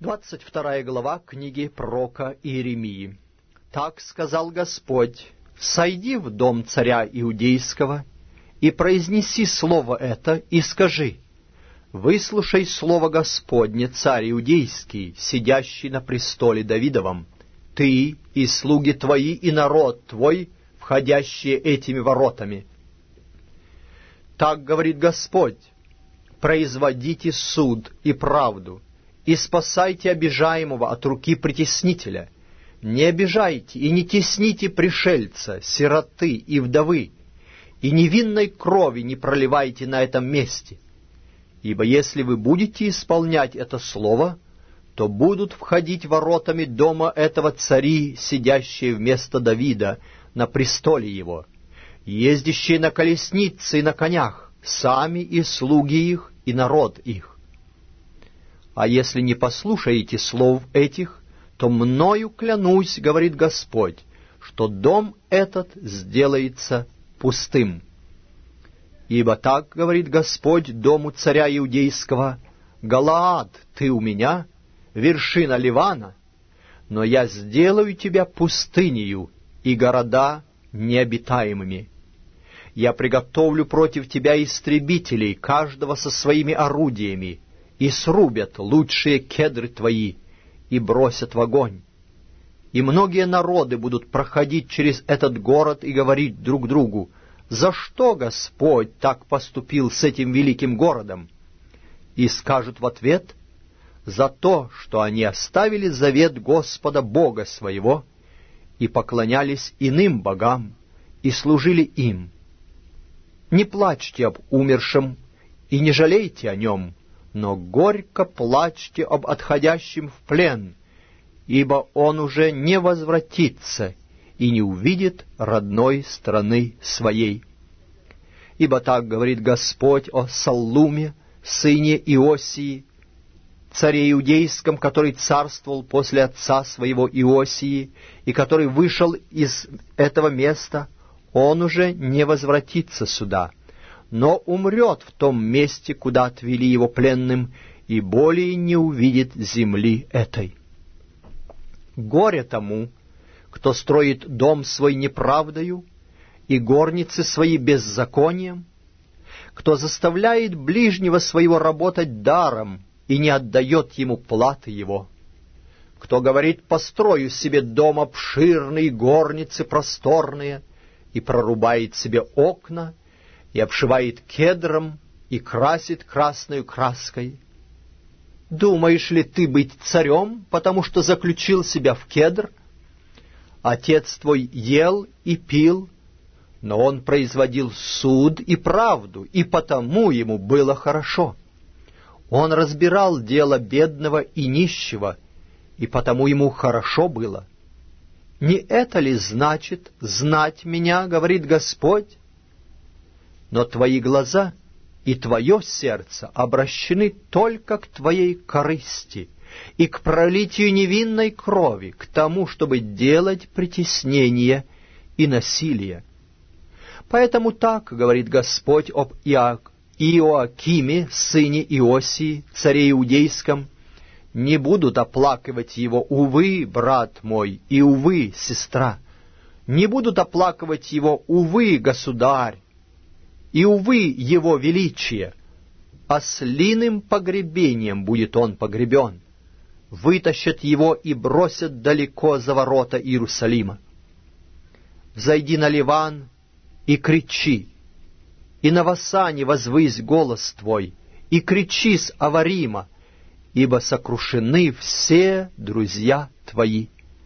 22 глава книги пророка Иеремии. «Так сказал Господь: сойди в дом царя Иудейского и произнеси слово это, и скажи: выслушай слово Господне, царь Иудейский, сидящий на престоле Давидовом, ты и слуги твои и народ твой, входящие этими воротами. Так говорит Господь: производите суд и правду, и спасайте обижаемого от руки притеснителя. Не обижайте и не тесните пришельца, сироты и вдовы, и невинной крови не проливайте на этом месте. Ибо если вы будете исполнять это слово, то будут входить воротами дома этого цари, сидящие вместо Давида на престоле его, ездящие на колеснице и на конях, сами и слуги их, и народ их. А если не послушаете слов этих, то мною клянусь, говорит Господь, что дом этот сделается пустым. Ибо так говорит Господь дому царя Иудейского: Галаад, ты у меня, вершина Ливана, но я сделаю тебя пустынею и города необитаемыми. Я приготовлю против тебя истребителей, каждого со своими орудиями, и срубят лучшие кедры твои, и бросят в огонь. И многие народы будут проходить через этот город и говорить друг другу: за что Господь так поступил с этим великим городом? И скажут в ответ: за то, что они оставили завет Господа Бога своего, и поклонялись иным богам, и служили им. Не плачьте об умершем, и не жалейте о нем, но горько плачьте об отходящем в плен, ибо он уже не возвратится и не увидит родной страны своей. Ибо так говорит Господь о Саллуме, сыне Иосии, царе иудейском, который царствовал после отца своего Иосии, и который вышел из этого места. Он уже не возвратится сюда, но умрет в том месте, куда отвели его пленным, и более не увидит земли этой. Горе тому, кто строит дом свой неправдою и горницы свои беззаконием, кто заставляет ближнего своего работать даром и не отдает ему платы его, кто говорит: построю себе дом обширный, горницы просторные, и прорубает себе окна, и обшивает кедром, и красит красною краской. Думаешь ли ты быть царем, потому что заключил себя в кедр? Отец твой ел и пил, но он производил суд и правду, и потому ему было хорошо. Он разбирал дело бедного и нищего, и потому ему хорошо было. Не это ли значит знать меня, говорит Господь? Но твои глаза и твое сердце обращены только к твоей корысти и к пролитию невинной крови, к тому, чтобы делать притеснение и насилие. Поэтому так говорит Господь об Иоакиме, сыне Иосии, царе Иудейском: не будут оплакивать его, увы, брат мой, и увы, сестра, не будут оплакивать его, увы, государь, и, увы, его величие. Ослиным погребением будет он погребен. Вытащат его и бросят далеко за ворота Иерусалима. Взойди на Ливан и кричи, и на Васане возвысь голос твой, и кричи с Аварима, ибо сокрушены все друзья твои.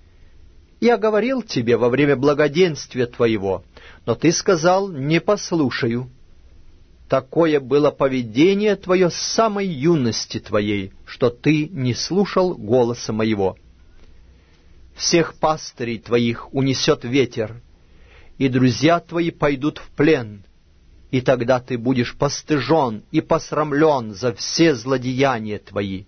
Я говорил тебе во время благоденствия твоего, но ты сказал: не послушаю. Такое было поведение твое с самой юности твоей, что ты не слушал голоса моего. Всех пастырей твоих унесет ветер, и друзья твои пойдут в плен, и тогда ты будешь постыжен и посрамлен за все злодеяния твои.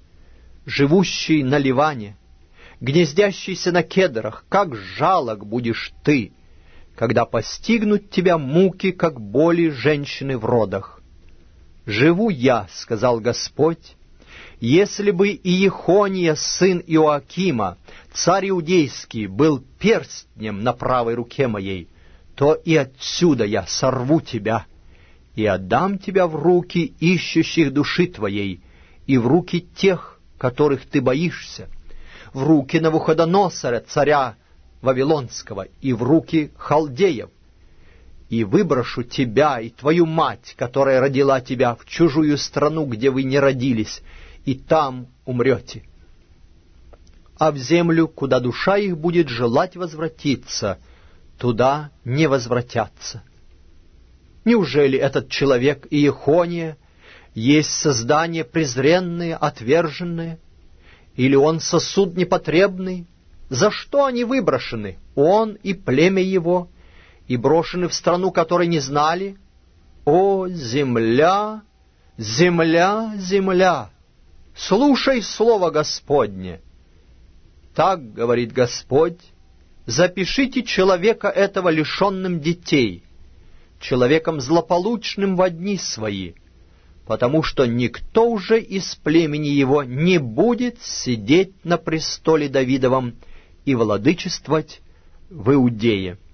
Живущий на Ливане, гнездящийся на кедрах, как жалок будешь ты, когда постигнут тебя муки, как боли женщины в родах. «Живу я, — сказал Господь, Если бы Иехония, сын Иоакима, царь иудейский, был перстнем на правой руке моей, то и отсюда я сорву тебя и отдам тебя в руки ищущих души твоей и в руки тех, которых ты боишься, в руки Навуходоносора, царя Вавилонского, и в руки халдеев, и выброшу тебя и твою мать, которая родила тебя, в чужую страну, где вы не родились, и там умрете. А в землю, куда душа их будет желать возвратиться, туда не возвратятся. Неужели этот человек Иехония есть создание презренное, отверженное? Или он сосуд непотребный? За что они выброшены, он и племя его, и брошены в страну, которой не знали? О, земля, земля, земля! Слушай слово Господне. Так говорит Господь: запишите человека этого лишенным детей, человеком злополучным во дни свои, потому что никто уже из племени его не будет сидеть на престоле Давидовом и владычествовать в Иудее.